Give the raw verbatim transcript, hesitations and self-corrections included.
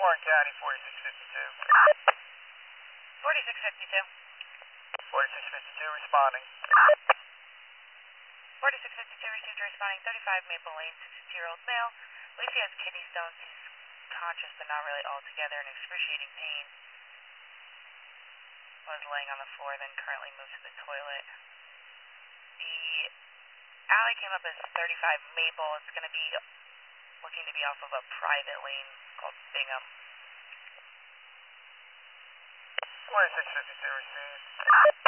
Warren County, forty-six fifty-two. forty-six fifty-two. forty-six fifty-two, responding. forty-six fifty-two received responding, thirty-five Maple Lane, sixty-two-year-old male. Believes he has kidney stones. He's conscious but not really altogether in excruciating pain. Was laying on the floor, then currently moved to the toilet. The alley came up as thirty-five Maple. It's going to be looking to be off of a private lane called Bingham. forty-six fifty-two received.